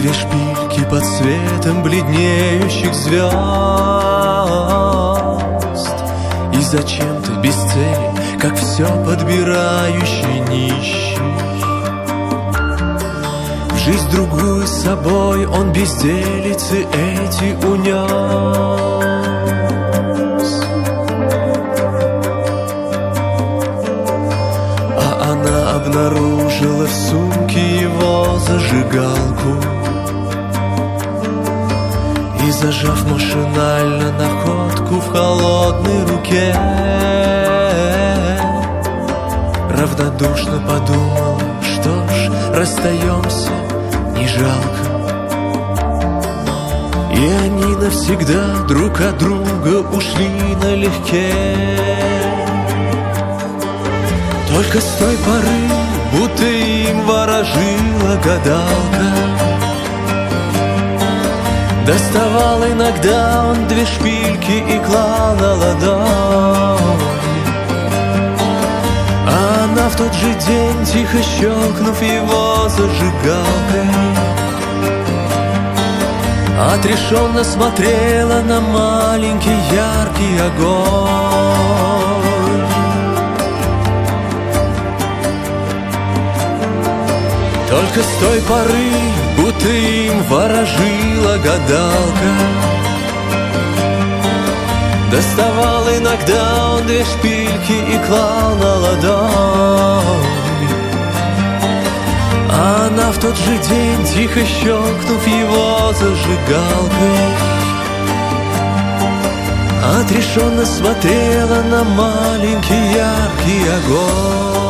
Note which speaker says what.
Speaker 1: две шпильки под светом бледнеющих звезд. И зачем-то без цели, как все подбирающий нищий, в жизнь другую с собой он безделицы эти унес. А она обнаружила в сумке его зажигалку и, зажав машинально находку в холодной руке, равнодушно подумала: что ж, расстаемся, не жалко. И они навсегда друг от друга ушли налегке. Только с той поры, будто им ворожила гадалка, доставал иногда он две шпильки и клал на ладонь. А она в тот же день, тихо щелкнув его зажигалкой, отрешенно смотрела на маленький яркий огонь. Только с той поры, будто им ворожила гадалка, доставал иногда он две шпильки и клал на ладонь. А она в тот же день, тихо щелкнув его зажигалкой, отрешенно смотрела на маленький яркий огонь.